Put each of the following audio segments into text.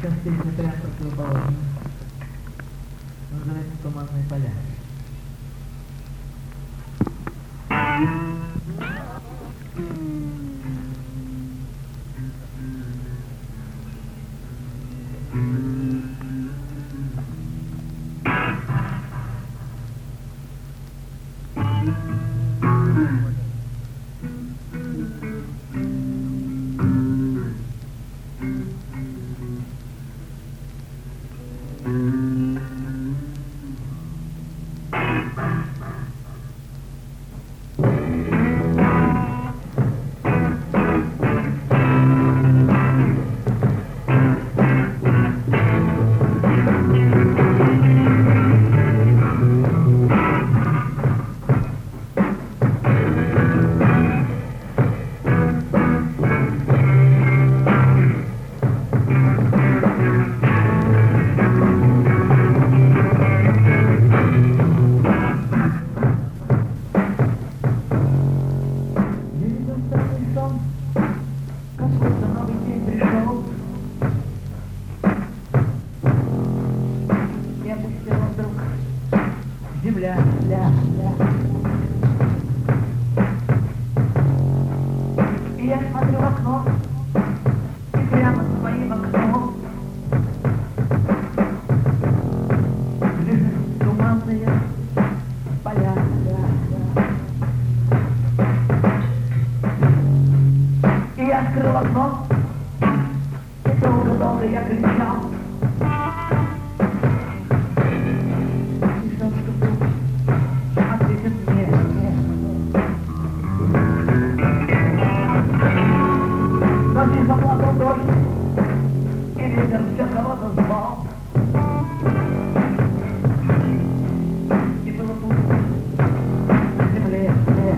сейчас песня прям противоположная. Называется «Туманные поля». И я смотрю в окно, и прямо с моим окном лежат туманные поля. И я открыл окно, и долго-долго я кричал. И все, что тут ответит мне. Ночью заплакал дождь, и ветер все кого-то звал. И было пусто на земле.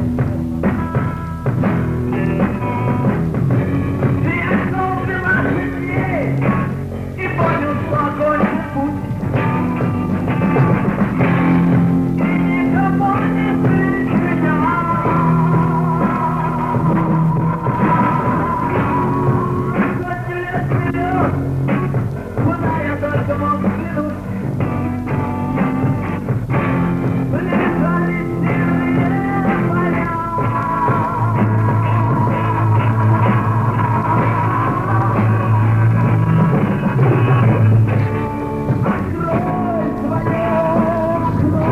И я снова прибавил дней и понял, что огонь — путь. И никого не причинял. Куда я только мог взглянуть, лежали сильные поля. Открой свое окно.